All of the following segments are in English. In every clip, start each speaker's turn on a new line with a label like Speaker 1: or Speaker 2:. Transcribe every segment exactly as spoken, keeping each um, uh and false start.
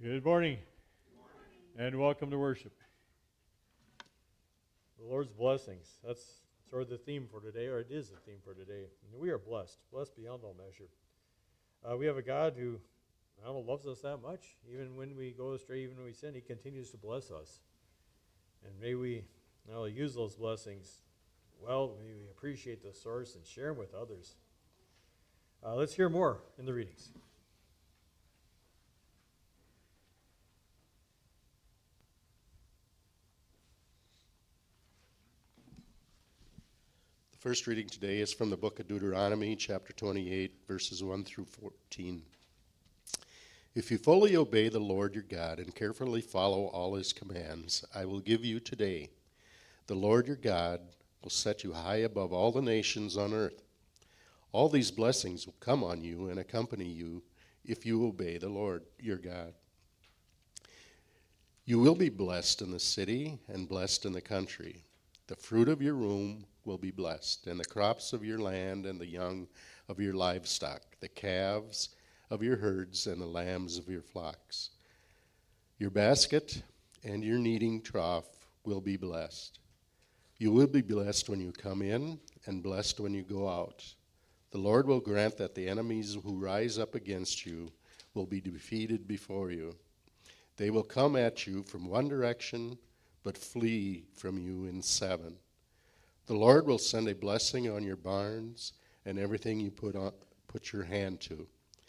Speaker 1: Good morning, and welcome to worship. The Lord's blessings. That's sort of the theme for today, or it is the theme for today. And we are blessed, blessed beyond all measure. Uh, we have a God who, I don't know, loves us that much. Even when we go astray, even when we sin, He continues to bless us. And may we not only use those blessings well, may we appreciate the source and share them with others. Uh, let's hear more in the readings.
Speaker 2: The first reading today is from the book of Deuteronomy, chapter twenty-eight, verses one through fourteen. If you fully obey the Lord your God and carefully follow all his commands I will give you today, the Lord your God will set you high above all the nations on earth. All these blessings will come on you and accompany you if you obey the Lord your God. You will be blessed in the city and blessed in the country. The fruit of your womb will be blessed, and the crops of your land and the young of your livestock, the calves of your herds and the lambs of your flocks. Your basket and your kneading trough will be blessed. You will be blessed when you come in and blessed when you go out. The Lord will grant that the enemies who rise up against you will be defeated before you. They will come at you from one direction, but flee from you in seven. The Lord will send a blessing on your barns and everything you put on, put your hand to.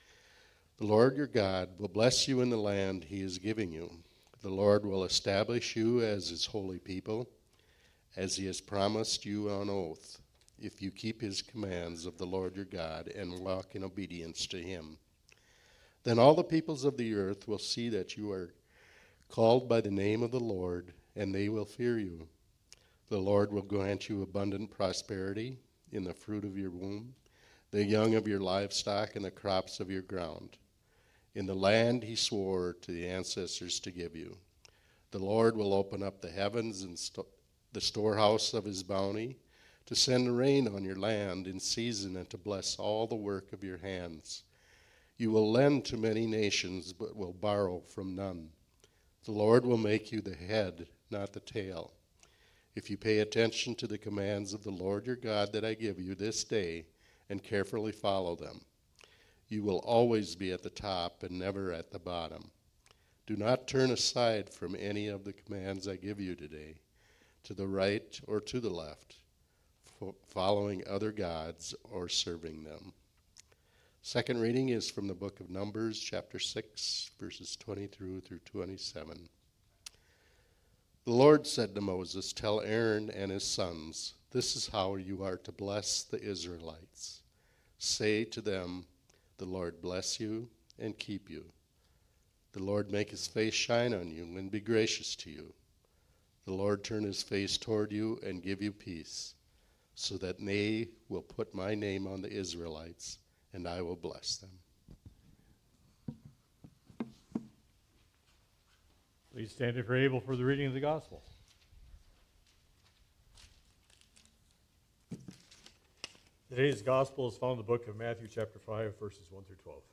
Speaker 2: The Lord your God will bless you in the land he is giving you. The Lord will establish you as his holy people, as he has promised you on oath, if you keep his commands of the Lord your God and walk in obedience to him. Then all the peoples of the earth will see that you are called by the name of the Lord, and they will fear you. The Lord will grant you abundant prosperity in the fruit of your womb, the young of your livestock, and the crops of your ground, in the land he swore to the ancestors to give you. The Lord will open up the heavens and sto- the storehouse of his bounty, to send rain on your land in season and to bless all the work of your hands. You will lend to many nations, but will borrow from none. The Lord will make you the head, not the tail. If you pay attention to the commands of the Lord your God that I give you this day and carefully follow them, you will always be at the top and never at the bottom. Do not turn aside from any of the commands I give you today, to the right or to the left, following other gods or serving them. Second reading is from the book of Numbers, chapter six, verses twenty through through twenty-seven. The Lord said to Moses, "Tell Aaron and his sons, this is how you are to bless the Israelites. Say to them, the Lord bless you and keep you. The Lord make his face shine on you and be gracious to you. The Lord turn his face toward you and give you peace, so that they will put my name on the Israelites, and I will bless them."
Speaker 1: Please stand if you're able for the reading of the gospel. Today's gospel is found in the book of Matthew chapter five, verses one through twelve.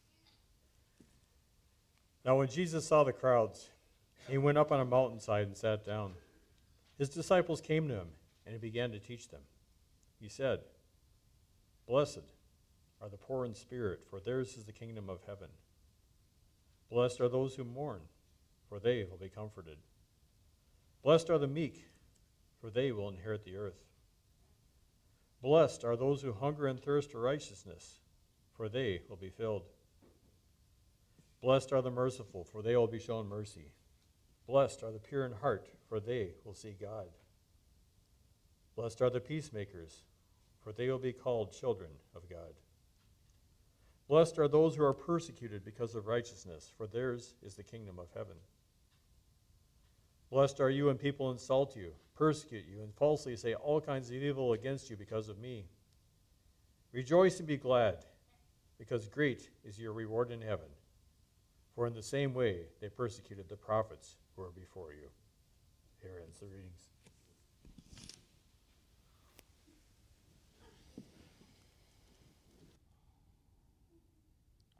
Speaker 1: Now when Jesus saw the crowds, he went up on a mountainside and sat down. His disciples came to him, and he began to teach them. He said, "Blessed are the poor in spirit, for theirs is the kingdom of heaven. Blessed are those who mourn, for they will be comforted. Blessed are the meek, for they will inherit the earth. Blessed are those who hunger and thirst for righteousness, for they will be filled. Blessed are the merciful, for they will be shown mercy. Blessed are the pure in heart, for they will see God. Blessed are the peacemakers, for they will be called children of God. Blessed are those who are persecuted because of righteousness, for theirs is the kingdom of heaven. Blessed are you when people insult you, persecute you, and falsely say all kinds of evil against you because of me. Rejoice and be glad, because great is your reward in heaven. For in the same way they persecuted the prophets who were before you." Here ends the readings.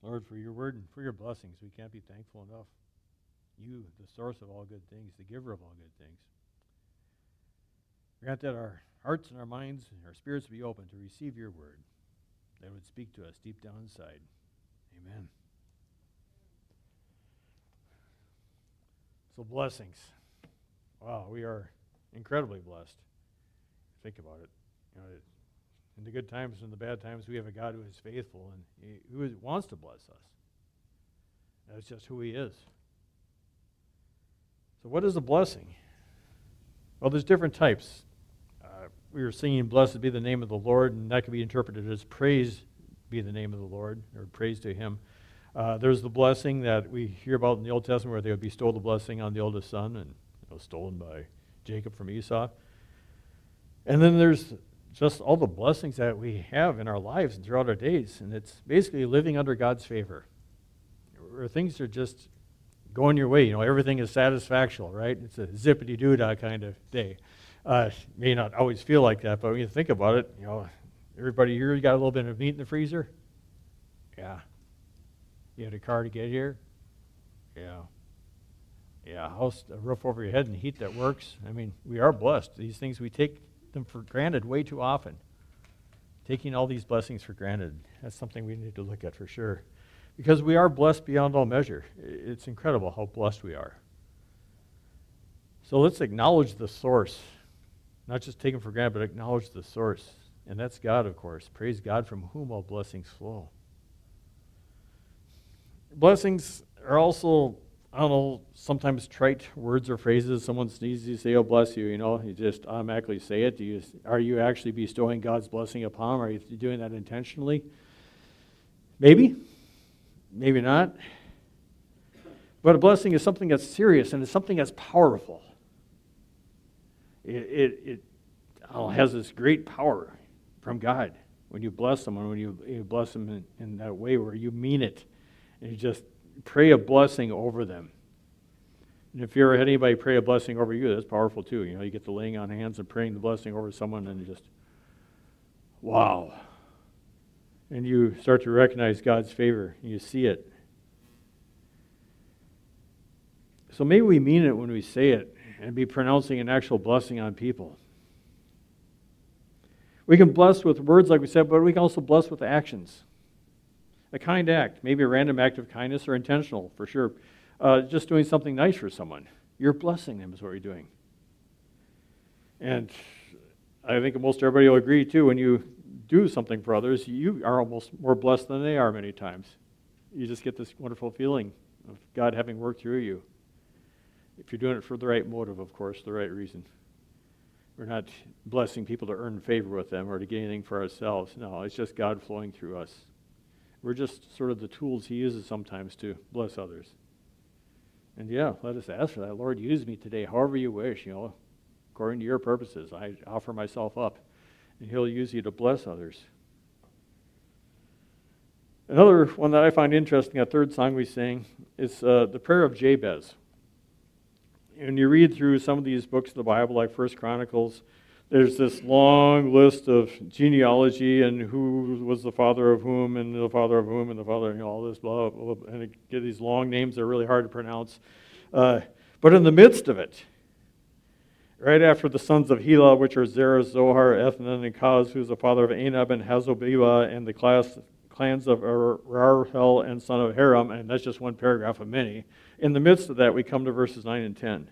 Speaker 1: Lord, for your word and for your blessings, we can't be thankful enough. You, the source of all good things, the giver of all good things. Grant that our hearts and our minds and our spirits be open to receive your word, that it would speak to us deep down inside. Amen. So blessings. Wow, we are incredibly blessed. Think about it. You know, it, in the good times and the bad times, we have a God who is faithful and he, who is, wants to bless us. That's just who he is. So what is a blessing? Well, there's different types. Uh, we were singing, "Blessed be the name of the Lord," and that can be interpreted as praise be the name of the Lord, or praise to him. Uh, there's the blessing that we hear about in the Old Testament where they would bestow the blessing on the oldest son, and it was stolen by Jacob from Esau. And then there's just all the blessings that we have in our lives and throughout our days, and it's basically living under God's favor, where things are just going your way. You know, everything is satisfactional, right? It's a zippity-doo-dah kind of day. Uh, may not always feel like that, but when you think about it, you know, everybody here, you got a little bit of meat in the freezer? Yeah. You had a car to get here? Yeah. Yeah, a house, a roof over your head and heat that works. I mean, we are blessed. These things, we take them for granted way too often. Taking all these blessings for granted, that's something we need to look at for sure. Because we are blessed beyond all measure. It's incredible how blessed we are. So let's acknowledge the source. Not just take them for granted, but acknowledge the source. And that's God, of course. Praise God from whom all blessings flow. Blessings are also, I don't know, sometimes trite words or phrases. Someone sneezes, you say, "Oh, bless you," you know. You just automatically say it. Do you, are you actually bestowing God's blessing upon them? Are you doing that intentionally? Maybe. Maybe not. But a blessing is something that's serious, and it's something that's powerful. It, it, it oh, has this great power from God when you bless someone, when you, you bless them in, in that way where you mean it. And you just pray a blessing over them. And if you ever had anybody pray a blessing over you, that's powerful too. You know, you get the laying on hands and praying the blessing over someone, and you just, wow. And you start to recognize God's favor. You see it. So maybe we mean it when we say it and be pronouncing an actual blessing on people. We can bless with words, like we said, but we can also bless with actions. A kind act, maybe a random act of kindness or intentional, for sure. Uh, just doing something nice for someone. You're blessing them is what you're doing. And I think most everybody will agree, too, when you do something for others, you are almost more blessed than they are many times. You just get this wonderful feeling of God having worked through you. If you're doing it for the right motive, of course, the right reason. We're not blessing people to earn favor with them or to get anything for ourselves. No, it's just God flowing through us. We're just sort of the tools he uses sometimes to bless others. And yeah, let us ask for that. Lord, use me today however you wish, you know, according to your purposes. I offer myself up, and he'll use you to bless others. Another one that I find interesting, a third song we sing, is uh, the prayer of Jabez. When you read through some of these books of the Bible, like First Chronicles, there's this long list of genealogy and who was the father of whom and the father of whom and the father, you know, all this blah, blah, blah, and it get these long names that are really hard to pronounce. Uh, but in the midst of it, right after the sons of Hela, which are Zerah, Zohar, Ethnan, and Kaz, who's the father of Anab and Hazobiah, and the class, clans of Rarhel and son of Haram, and that's just one paragraph of many. In the midst of that, we come to verses nine and ten.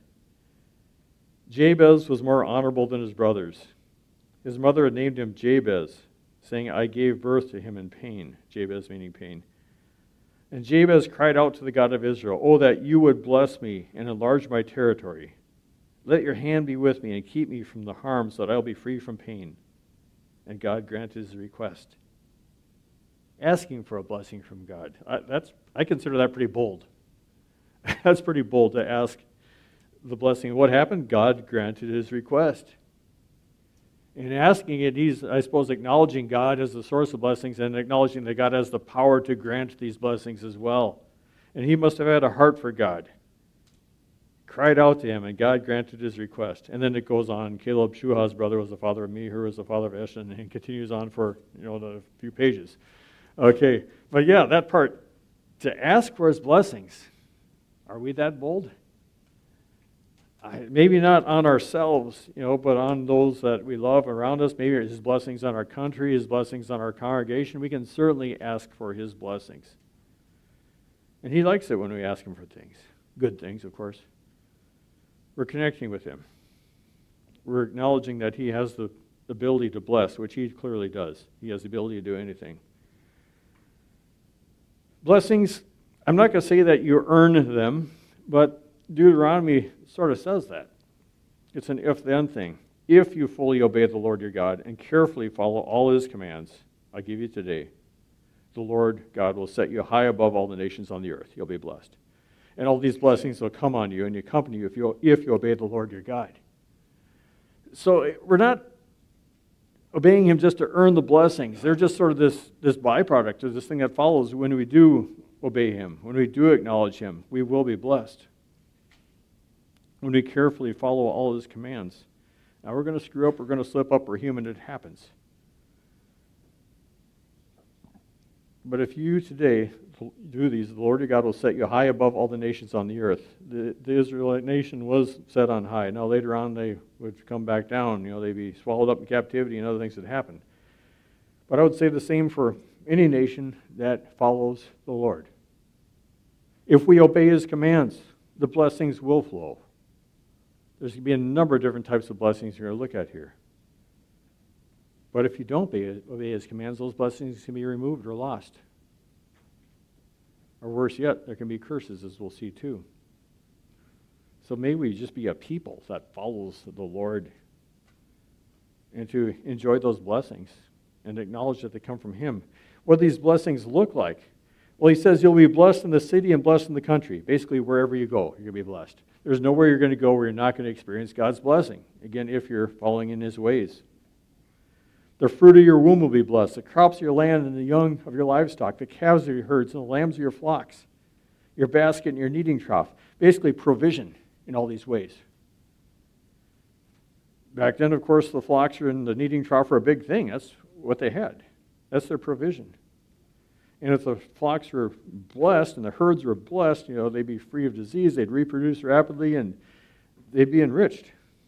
Speaker 1: Jabez was more honorable than his brothers. His mother had named him Jabez, saying, "I gave birth to him in pain." Jabez meaning pain. And Jabez cried out to the God of Israel, "Oh, that you would bless me and enlarge my territory. Let your hand be with me and keep me from the harm so that I will be free from pain." And God granted his request. Asking for a blessing from God. I, that's, I consider that pretty bold. That's pretty bold to ask the blessing. What happened? God granted his request. In asking it, he's, I suppose, acknowledging God as the source of blessings and acknowledging that God has the power to grant these blessings as well. And he must have had a heart for God. Cried out to him, and God granted his request. And then it goes on. Caleb, Shuhah's brother, was the father of Mehir, was the father of Eshan, and continues on for, you know, the few pages. Okay, but yeah, that part, to ask for his blessings. Are we that bold? I, maybe not on ourselves, you know, but on those that we love around us. Maybe his blessings on our country, his blessings on our congregation. We can certainly ask for his blessings. And he likes it when we ask him for things. Good things, of course. We're connecting with him. We're acknowledging that he has the ability to bless, which he clearly does. He has the ability to do anything. Blessings, I'm not going to say that you earn them, but Deuteronomy sort of says that. It's an if-then thing. If you fully obey the Lord your God and carefully follow all his commands I give you today, the Lord God will set you high above all the nations on the earth. You'll be blessed. And all these blessings will come on you and accompany you if you, if you obey the Lord your God. So we're not obeying him just to earn the blessings. They're just sort of this, this byproduct of this thing that follows when we do obey him, when we do acknowledge him, we will be blessed. When we carefully follow all his commands. Now we're going to screw up, we're going to slip up, we're human, it happens. But if you today do these, the Lord your God will set you high above all the nations on the earth. The, the Israelite nation was set on high. Now later on they would come back down. You know, they'd be swallowed up in captivity and other things that happened. But I would say the same for any nation that follows the Lord. If we obey his commands, the blessings will flow. There's going to be a number of different types of blessings you're going to look at here. But if you don't obey, obey his commands, those blessings can be removed or lost. Or worse yet, there can be curses, as we'll see too. So may we just be a people that follows the Lord and to enjoy those blessings and acknowledge that they come from him. What do these blessings look like? Well, he says you'll be blessed in the city and blessed in the country. Basically, wherever you go, you're going to be blessed. There's nowhere you're going to go where you're not going to experience God's blessing. Again, if you're following in his ways. The fruit of your womb will be blessed, the crops of your land and the young of your livestock, the calves of your herds and the lambs of your flocks, your basket and your kneading trough. Basically, provision in all these ways. Back then, of course, the flocks and the kneading trough were a big thing. That's what they had. That's their provision. And if the flocks were blessed and the herds were blessed, you know, they'd be free of disease, they'd reproduce rapidly, and they'd be enriched.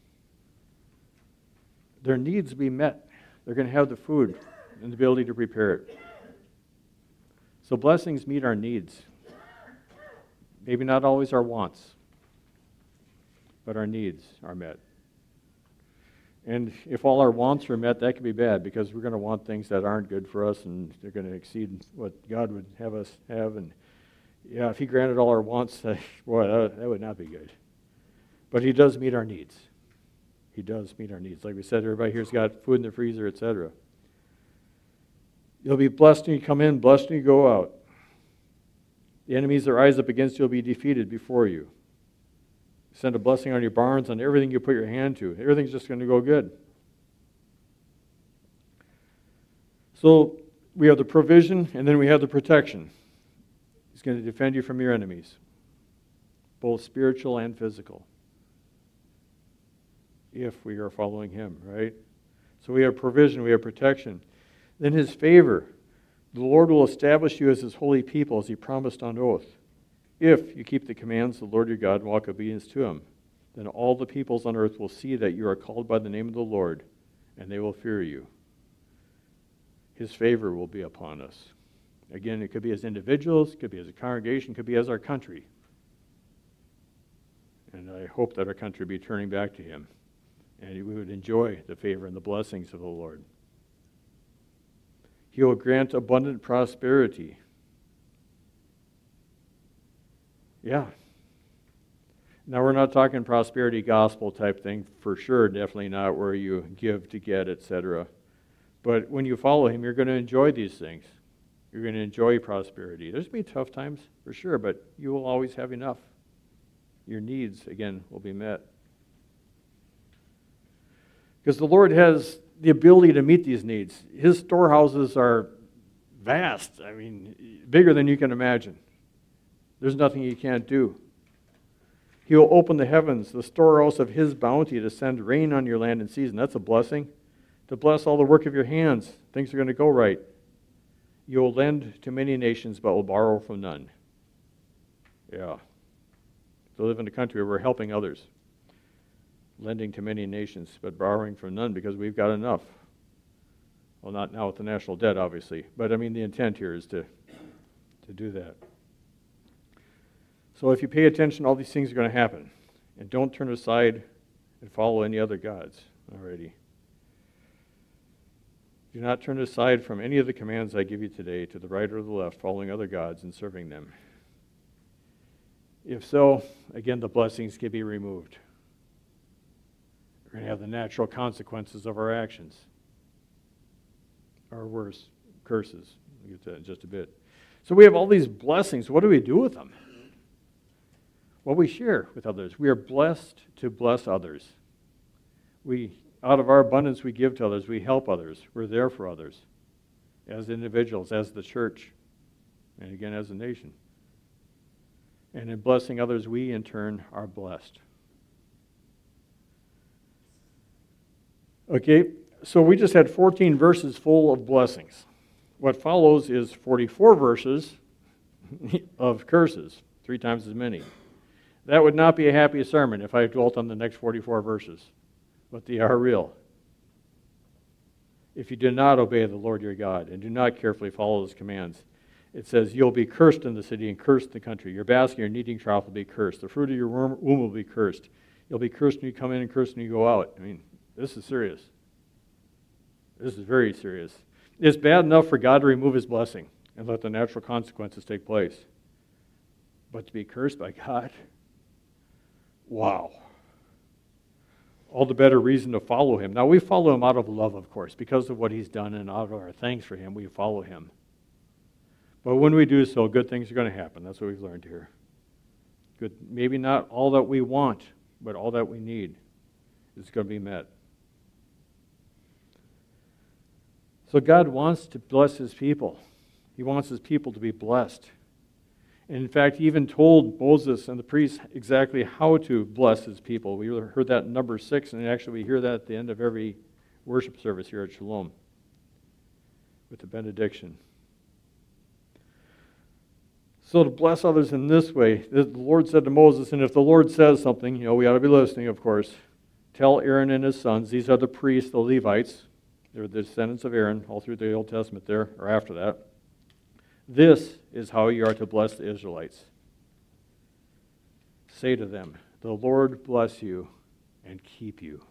Speaker 1: Their needs would be met. They're going to have the food and the ability to prepare it. So blessings meet our needs. Maybe not always our wants, but our needs are met. And if all our wants are met, that can be bad because we're going to want things that aren't good for us and they're going to exceed what God would have us have. And yeah, if he granted all our wants, boy, that, that would not be good. But he does meet our needs. He does meet our needs. Like we said, everybody here's got food in the freezer, et cetera. You'll be blessed when you come in, blessed when you go out. The enemies that rise up against you will be defeated before you. Send a blessing on your barns, on everything you put your hand to. Everything's just going to go good. So we have the provision, and then we have the protection. He's going to defend you from your enemies, both spiritual and physical, if we are following him, right? So we have provision, we have protection. Then his favor. The Lord will establish you as his holy people, as he promised on oath. If you keep the commands of the Lord your God and walk obedience to him, then all the peoples on earth will see that you are called by the name of the Lord, and they will fear you. His favor will be upon us. Again, it could be as individuals, it could be as a congregation, it could be as our country. And I hope that our country be turning back to him, and we would enjoy the favor and the blessings of the Lord. He will grant abundant prosperity. Yeah. Now, we're not talking prosperity gospel type thing, for sure, definitely not where you give to get, et cetera. But when you follow him, you're going to enjoy these things. You're going to enjoy prosperity. There's going to be tough times, for sure, but you will always have enough. Your needs, again, will be met. Because the Lord has the ability to meet these needs. His storehouses are vast. I mean, bigger than you can imagine. There's nothing he can't do. He will open the heavens, the storehouse of his bounty, to send rain on your land in season. That's a blessing. To bless all the work of your hands. Things are going to go right. You will lend to many nations, but will borrow from none. Yeah. To live in a country where we're helping others, lending to many nations, but borrowing from none because we've got enough. Well, not now with the national debt, obviously, but I mean the intent here is to, to do that. So if you pay attention, all these things are going to happen. And don't turn aside and follow any other gods already. Do not turn aside from any of the commands I give you today to the right or the left, following other gods and serving them. If so, again, the blessings can be removed. We're going to have the natural consequences of our actions. Or worse, curses. We'll get to that in just a bit. So we have all these blessings. What do we do with them? Well, we share with others. We are blessed to bless others. We, out of our abundance, we give to others. We help others. We're there for others as individuals, as the church, and again, as a nation. And in blessing others, we, in turn, are blessed. Okay, so we just had fourteen verses full of blessings. What follows is forty-four verses of curses, three times as many. That would not be a happy sermon if I dwelt on the next forty-four verses, but they are real. If you do not obey the Lord your God and do not carefully follow his commands, it says, you'll be cursed in the city and cursed in the country. Your basket, your kneading trough will be cursed. The fruit of your womb will be cursed. You'll be cursed when you come in and cursed when you go out. I mean, this is serious. This is very serious. It's bad enough for God to remove his blessing and let the natural consequences take place. But to be cursed by God, wow. All the better reason to follow him. Now, we follow him out of love, of course, because of what he's done and out of our thanks for him, we follow him. But when we do so, good things are going to happen. That's what we've learned here. Good, maybe not all that we want, but all that we need is going to be met. So God wants to bless his people. He wants his people to be blessed. And in fact, he even told Moses and the priests exactly how to bless his people. We heard that in number six, and actually we hear that at the end of every worship service here at Shalom with the benediction. So to bless others in this way, the Lord said to Moses, and if the Lord says something, you know, we ought to be listening, of course. Tell Aaron and his sons, these are the priests, the Levites. They're the descendants of Aaron, all through the Old Testament there, or after that. This is how you are to bless the Israelites. Say to them, the Lord bless you and keep you.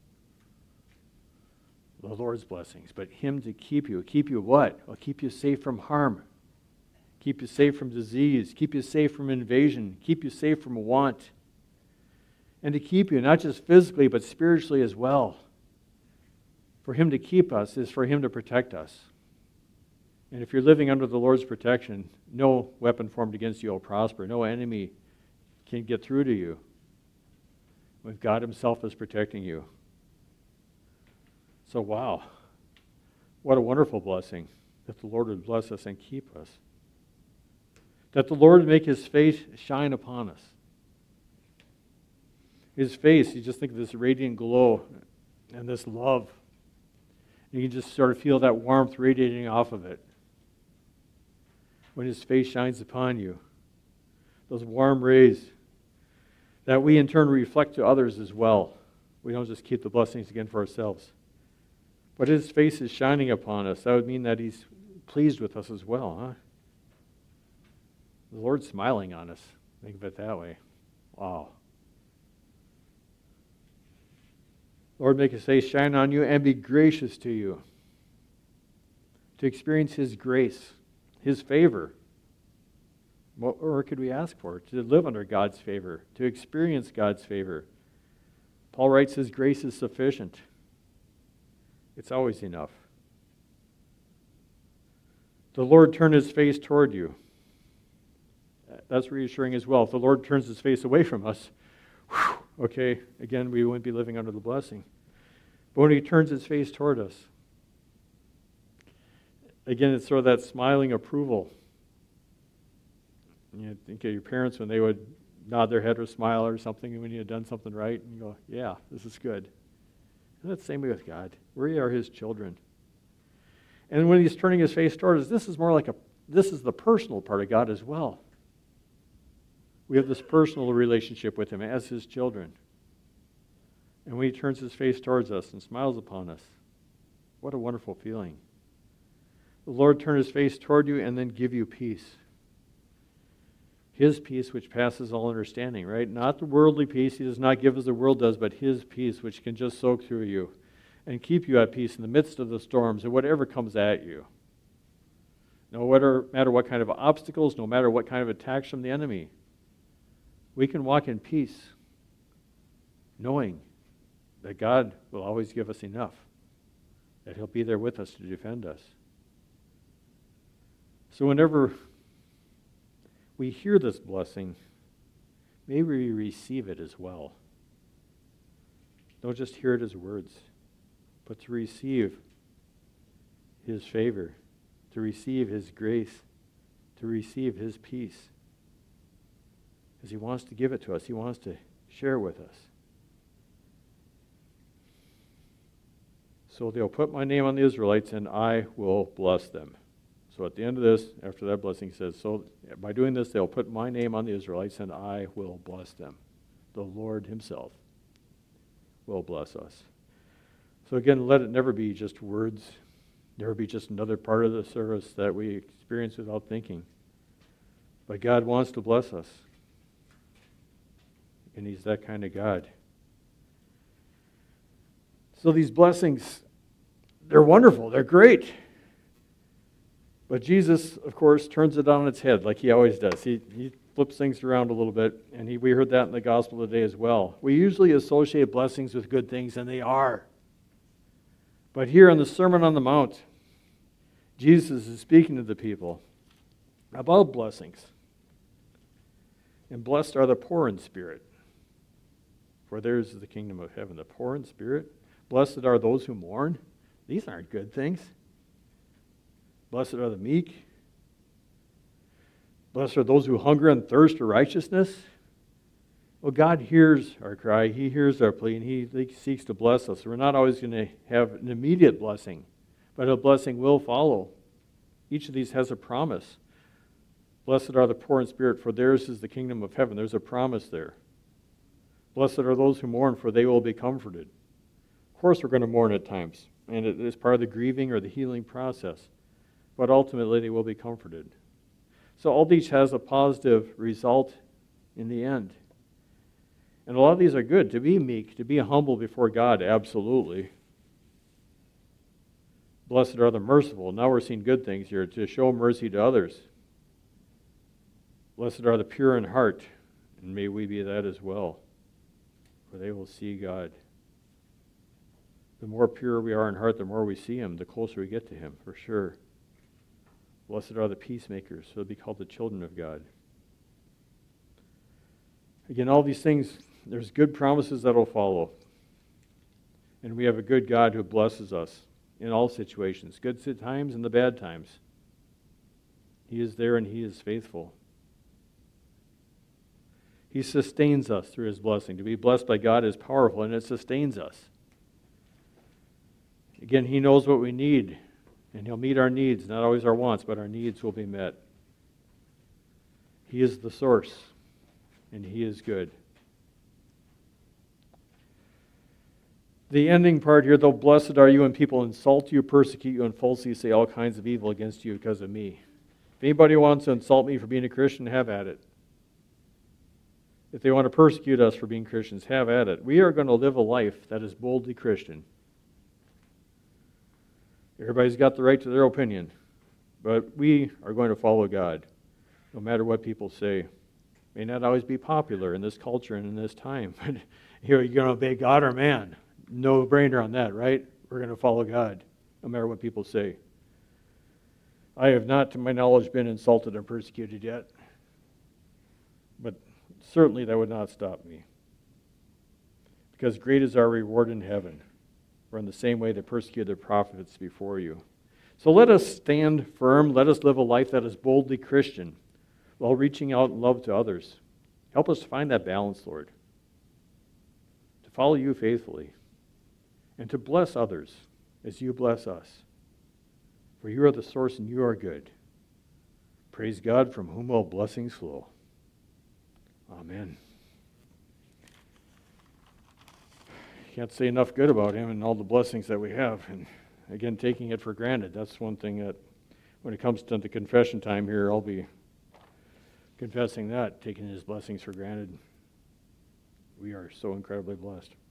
Speaker 1: The Lord's blessings, but him to keep you. Keep you what? Well, keep you safe from harm. Keep you safe from disease. Keep you safe from invasion. Keep you safe from want. And to keep you, not just physically, but spiritually as well. For him to keep us is for him to protect us. And if you're living under the Lord's protection, no weapon formed against you will prosper. No enemy can get through to you when God himself is protecting you. So wow, what a wonderful blessing that the Lord would bless us and keep us. That the Lord would make his face shine upon us. His face, you just think of this radiant glow and this love. You can just sort of feel that warmth radiating off of it. When his face shines upon you, those warm rays that we in turn reflect to others as well. We don't just keep the blessings again for ourselves. But his face is shining upon us. That would mean that he's pleased with us as well, huh? The Lord's smiling on us. Think of it that way. Wow. Lord, make his face shine on you and be gracious to you. To experience his grace, his favor. What more could we ask for? To live under God's favor, to experience God's favor. Paul writes, his grace is sufficient. It's always enough. The Lord turn his face toward you. That's reassuring as well. If the Lord turns his face away from us, whew, okay, again, we wouldn't be living under the blessing. But when he turns his face toward us, again, it's sort of that smiling approval. You think of your parents when they would nod their head or smile or something when you had done something right, and you go, yeah, this is good. And that's the same way with God. We are his children. And when he's turning his face toward us, this is more like a, this is the personal part of God as well. We have this personal relationship with him as his children. And when he turns his face towards us and smiles upon us, what a wonderful feeling. The Lord turn his face toward you and then give you peace. His peace which passes all understanding, right? Not the worldly peace. He does not give as the world does, but his peace which can just soak through you and keep you at peace in the midst of the storms and whatever comes at you. No matter, matter what kind of obstacles, no matter what kind of attacks from the enemy, we can walk in peace, knowing that God will always give us enough, that he'll be there with us to defend us. So whenever we hear this blessing, may we receive it as well. Don't just hear it as words, but to receive his favor, to receive his grace, to receive his peace. Because he wants to give it to us. He wants to share with us. So they'll put my name on the Israelites, and I will bless them. So at the end of this, after that blessing, he says, so by doing this, they'll put my name on the Israelites, and I will bless them. The Lord himself will bless us. So again, let it never be just words, never be just another part of the service that we experience without thinking. But God wants to bless us. And he's that kind of God. So these blessings, they're wonderful, they're great. But Jesus, of course, turns it on its head like he always does. He, he flips things around a little bit, and he, we heard that in the gospel today as well. We usually associate blessings with good things, and they are. But here in the Sermon on the Mount, Jesus is speaking to the people about blessings. And blessed are the poor in spirit, for theirs is the kingdom of heaven. The poor in spirit, blessed are those who mourn. These aren't good things. Blessed are the meek. Blessed are those who hunger and thirst for righteousness. Well, God hears our cry. He hears our plea, and he seeks to bless us. We're not always going to have an immediate blessing, but a blessing will follow. Each of these has a promise. Blessed are the poor in spirit, for theirs is the kingdom of heaven. There's a promise there. Blessed are those who mourn, for they will be comforted. Of course, we're going to mourn at times, and it is part of the grieving or the healing process. But ultimately, they will be comforted. So all these has a positive result in the end. And a lot of these are good. To be meek, to be humble before God, absolutely. Blessed are the merciful. Now we're seeing good things here, to show mercy to others. Blessed are the pure in heart, and may we be that as well, for they will see God. The more pure we are in heart, the more we see him, the closer we get to him, for sure. Blessed are the peacemakers, so they'll be called the children of God. Again, all these things, there's good promises that will follow. And we have a good God who blesses us in all situations, good times and the bad times. He is there and he is faithful. He sustains us through his blessing. To be blessed by God is powerful, and it sustains us. Again, he knows what we need. And he'll meet our needs, not always our wants, but our needs will be met. He is the source, and he is good. The ending part here, though, blessed are you when people insult you, persecute you, and falsely say all kinds of evil against you because of me. If anybody wants to insult me for being a Christian, have at it. If they want to persecute us for being Christians, have at it. We are going to live a life that is boldly Christian. Everybody's got the right to their opinion, but we are going to follow God, no matter what people say. May not always be popular in this culture and in this time, but you're going to obey God or man. No brainer on that, right? We're going to follow God, no matter what people say. I have not, to my knowledge, been insulted or persecuted yet, but certainly that would not stop me, because great is our reward in heaven. For in the same way they persecuted the prophets before you. So let us stand firm. Let us live a life that is boldly Christian while reaching out in love to others. Help us to find that balance, Lord. To follow you faithfully and to bless others as you bless us. For you are the source and you are good. Praise God, from whom all blessings flow. Amen. Can't say enough good about him and all the blessings that we have. And again, taking it for granted. That's one thing that when it comes to the confession time here, I'll be confessing that, taking his blessings for granted. We are so incredibly blessed.